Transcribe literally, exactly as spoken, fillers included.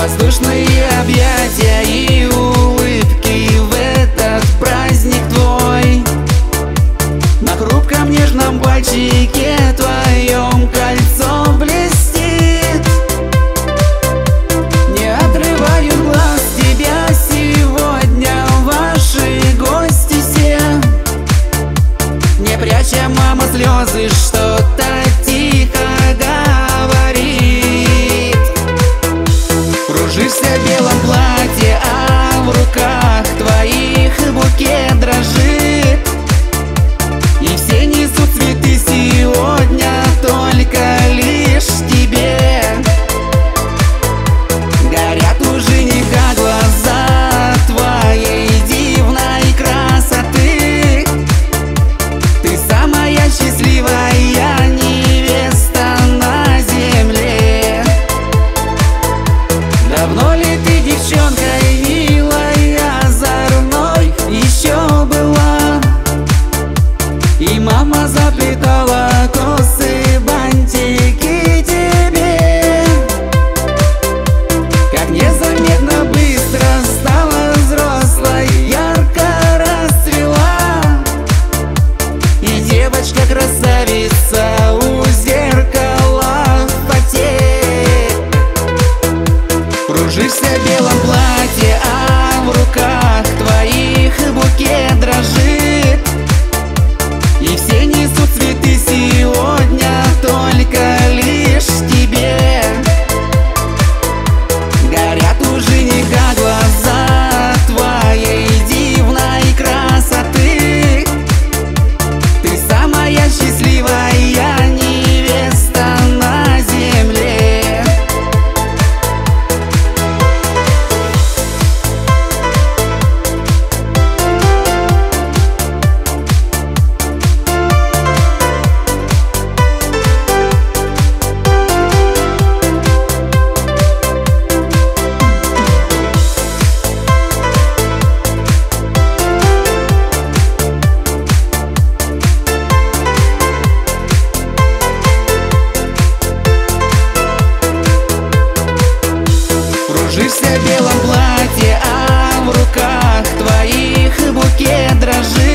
Воздушные объятия и улыбки в этот праздник твой. На хрупком нежном пальчике твоем кольцо блестит. Не отрываю глаз тебя сегодня, ваши гости все. Не пряча, мама, слезы, что-то тихо говорит. Кружишься в белом платье, а в руках твоих букет дрожит. И все несут цветы сегодня только лишь тебе. Горят у жениха глаза твоей дивной красоты. Ты самая счастливая невеста на земле. Давно ли ты девчонкой милой, озорной еще была? И мама заплетала косы, бантики тебе. Как незаметно быстро стала взрослой, ярко расцвела. И девочка-красавица у зеркала в поте. Кружишься в белом платье, а в руках твоих букет дрожит. И все несут цветы сегодня только лишь тебе. Горят у жениха глаза твоей дивной красоты. Ты самая счастливая невеста на земле. Кружишься в белом платье, а в руках твоих букет дрожит.